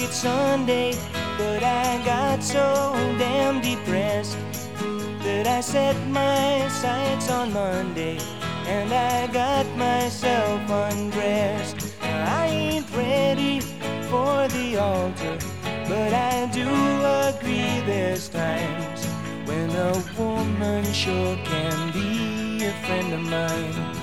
It's Sunday, but I got so damn depressed that I set my sights on Monday and I got myself undressed. I ain't ready for the altar, but I do agree there's times when a woman sure can be a friend of mine.